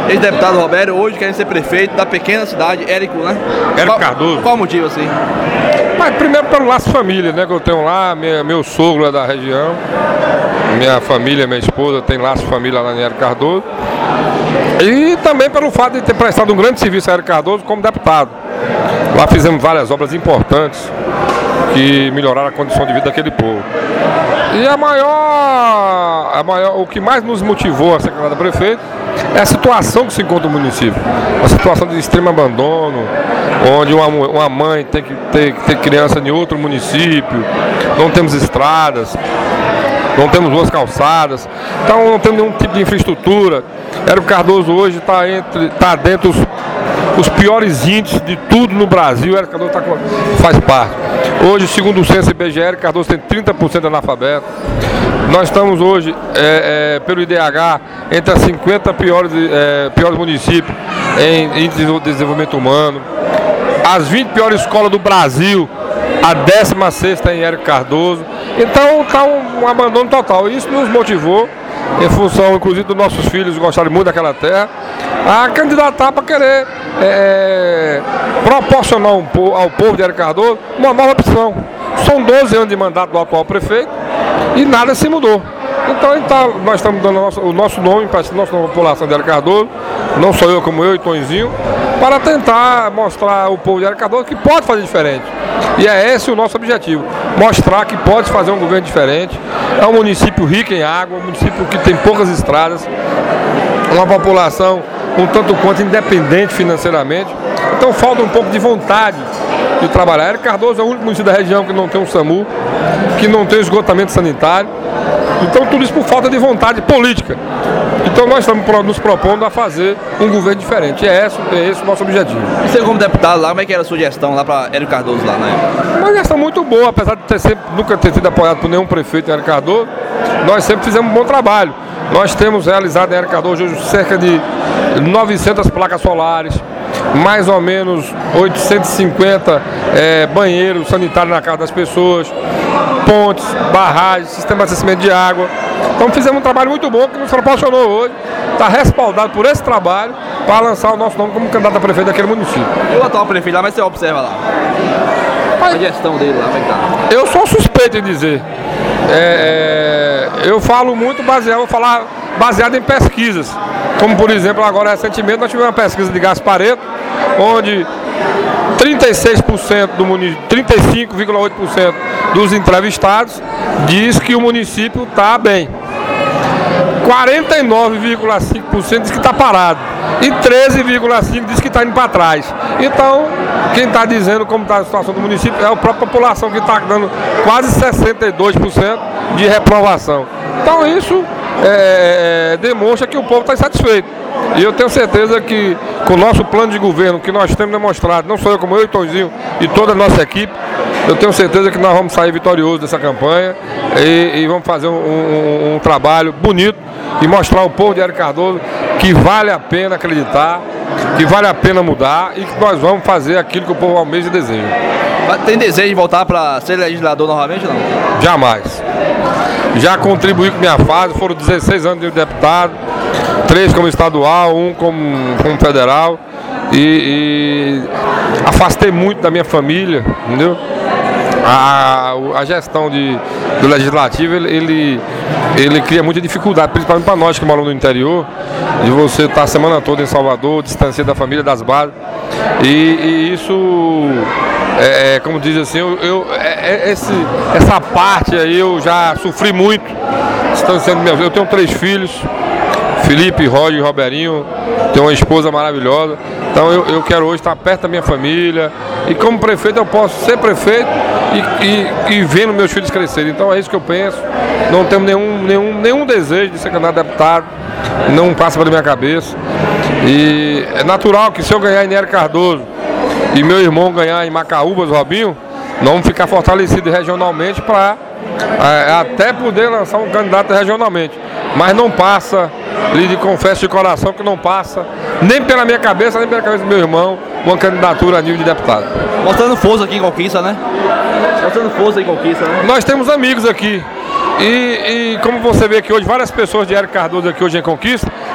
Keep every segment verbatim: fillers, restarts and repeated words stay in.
ex-deputado Roberto, hoje querem ser prefeito da pequena cidade, Érico, né? Érico qual, Cardoso. Qual o motivo, assim? Mas primeiro pelo laço família, né, que eu tenho lá, minha, meu sogro é da região, minha família, minha esposa tem laço de família lá em Érico Cardoso. E também pelo fato de ter prestado um grande serviço a Érico Cardoso como deputado. Lá fizemos várias obras importantes que melhoraram a condição de vida daquele povo. E a maior, a maior, o que mais nos motivou a ser candidato a prefeito é a situação que se encontra no município. A situação de extremo abandono, onde uma, uma mãe tem que ter, ter criança em outro município, não temos estradas, não temos ruas calçadas, então não temos nenhum tipo de infraestrutura. Érico Cardoso hoje está entre, tá dentro dos os piores índices de tudo no Brasil. Érico Cardoso tá, faz parte. Hoje, segundo o censo I B G E, Érico Cardoso tem trinta por cento de analfabeto. Nós estamos hoje, é, é, pelo I D H, entre as cinquenta piores, é, piores municípios em índice de desenvolvimento humano. As vinte piores escolas do Brasil, a décima sexta em Érico Cardoso. Então está um, um abandono total. Isso nos motivou, em função, inclusive, dos nossos filhos gostarem muito daquela terra, a candidatar para querer é, proporcionar um, ao povo de Érico Cardoso uma nova opção. São doze anos de mandato do atual prefeito e nada se mudou. Então, então nós estamos dando nosso, o nosso nome para a nossa população de Érico Cardoso, não sou eu como eu e Tonzinho, para tentar mostrar ao povo de Érico Cardoso que pode fazer diferente. E é esse o nosso objetivo, mostrar que pode fazer um governo diferente. É um município rico em água, um município que tem poucas estradas, uma população um tanto quanto independente financeiramente. Então falta um pouco de vontade de trabalhar. Érico Cardoso é o único município da região que não tem um SAMU, que não tem esgotamento sanitário. Então tudo isso por falta de vontade política. Então nós estamos nos propondo a fazer um governo diferente. É esse, é esse o nosso objetivo. E você como deputado lá, como é que era a sua gestão lá para Érico Cardoso lá, né? Uma gestão muito boa, apesar de ter sempre, nunca ter sido apoiado por nenhum prefeito em Érico Cardoso, nós sempre fizemos um bom trabalho. Nós temos realizado em Érico Cardoso hoje cerca de novecentas placas solares, mais ou menos oitocentos e cinquenta é, banheiros sanitários na casa das pessoas, pontes, barragens, sistema de abastecimento de água. Então fizemos um trabalho muito bom que nos proporcionou hoje, está respaldado por esse trabalho para lançar o nosso nome como candidato a prefeito daquele município. E o atual prefeito lá, mas você observa lá? A gestão dele lá, como é que tá? Eu sou suspeito em dizer. É, é, eu falo muito baseado, vou falar baseado em pesquisas. Como, por exemplo, agora recentemente nós tivemos uma pesquisa de Gasparetto, onde trinta e seis por cento do município, trinta e cinco vírgula oito por cento dos entrevistados diz que o município está bem. quarenta e nove vírgula cinco por cento diz que está parado. E treze vírgula cinco por cento diz que está indo para trás. Então, quem está dizendo como está a situação do município é a própria população, que está dando quase sessenta e dois por cento de reprovação. Então isso é, demonstra que o povo está insatisfeito. E eu tenho certeza que com o nosso plano de governo, que nós temos demonstrado, não só eu como eu e Tonzinho e toda a nossa equipe, eu tenho certeza que nós vamos sair vitoriosos dessa campanha e, e vamos fazer um, um, um trabalho bonito e mostrar ao povo de Érico Cardoso que vale a pena acreditar, que vale a pena mudar e que nós vamos fazer aquilo que o povo almeja e deseja. Tem desejo de voltar para ser legislador novamente ou não? Jamais. Já contribuí com minha fase, foram dezesseis anos de deputado, três como estadual, um como, como federal, e, e afastei muito da minha família, entendeu? A, a gestão de, do legislativo, ele, ele, ele cria muita dificuldade, principalmente para nós que moramos no interior, de você estar a semana toda em Salvador, distanciado da família, das bases, e, e isso, é, é, como diz assim, eu, eu, é, esse, essa parte aí eu já sofri muito, distanciando minha vida. Eu tenho três filhos, Felipe, Roger e Roberinho, tenho uma esposa maravilhosa, então eu, eu quero hoje estar perto da minha família, e como prefeito eu posso ser prefeito e, e, e vendo meus filhos crescerem. Então é isso que eu penso, não tenho nenhum, nenhum, nenhum desejo de ser candidato a deputado, não passa pela minha cabeça, e é natural que se eu ganhar em Érico Cardoso e meu irmão ganhar em Macaúbas, Robinho, nós vamos ficar fortalecidos regionalmente para é, até poder lançar um candidato regionalmente, mas não passa, lhe confesso de coração que não passa nem pela minha cabeça, nem pela cabeça do meu irmão, uma candidatura a nível de deputado. Mostrando força aqui em Conquista, né? Mostrando força em Conquista, né? Nós temos amigos aqui. E, e como você vê aqui hoje, várias pessoas de Érico Cardoso aqui hoje em Conquista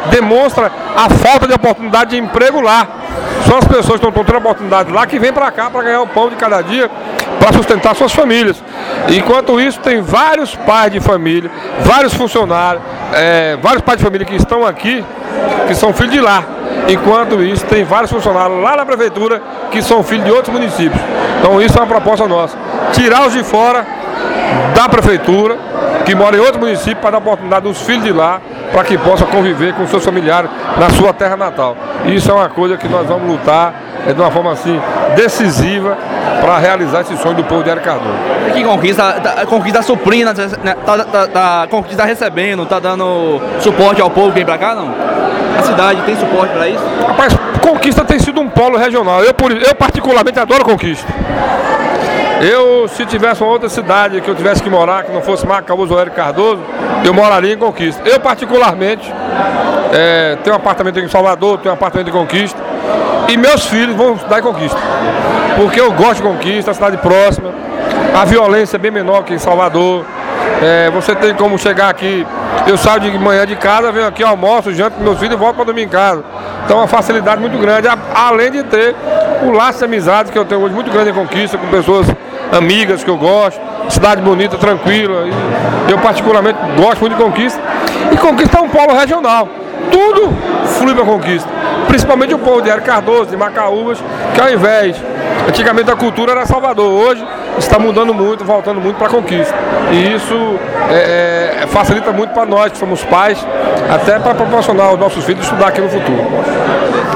demonstra a falta de oportunidade de emprego lá. São as pessoas que estão tendo oportunidade lá que vêm para cá para ganhar o pão de cada dia, para sustentar suas famílias. Enquanto isso, tem vários pais de família, vários funcionários, é, vários pais de família que estão aqui, que são filhos de lá. Enquanto isso, tem vários funcionários lá na prefeitura que são filhos de outros municípios. Então isso é uma proposta nossa. Tirar os de fora da prefeitura, que moram em outro município, para dar oportunidade aos filhos de lá, para que possam conviver com seus familiares na sua terra natal. Isso é uma coisa que nós vamos lutar é, de uma forma assim decisiva para realizar esse sonho do povo de Hélio Cardoso. Que conquista, tá, conquista suprindo, né? tá, tá, tá, conquista tá recebendo, tá dando suporte ao povo que vem para cá, não? A cidade tem suporte para isso? Rapaz, Conquista tem sido um polo regional. Eu, por, eu particularmente adoro Conquista. Eu, se tivesse uma outra cidade que eu tivesse que morar, que não fosse Macaúbas ou Hélio Cardoso, eu moraria em Conquista. Eu, particularmente, é, tenho um apartamento em Salvador, tenho um apartamento em Conquista, e meus filhos vão estudar em Conquista. Porque eu gosto de Conquista, a cidade próxima, a violência é bem menor que em Salvador. É, você tem como chegar aqui, eu saio de manhã de casa, venho aqui, almoço, janto com meus filhos e volto para dormir em casa. Então é uma facilidade muito grande, além de ter o laço de amizade que eu tenho hoje muito grande em Conquista, com pessoas amigas que eu gosto, cidade bonita, tranquila. E eu particularmente gosto muito de Conquista. E Conquista é um polo regional. Tudo flui para Conquista. Principalmente o povo de Hélio Cardoso, de Macaúbas, que ao invés, antigamente a cultura era Salvador, hoje está mudando muito, voltando muito para Conquista. E isso é, é, facilita muito para nós, que somos pais, até para proporcionar aos nossos filhos estudar aqui no futuro.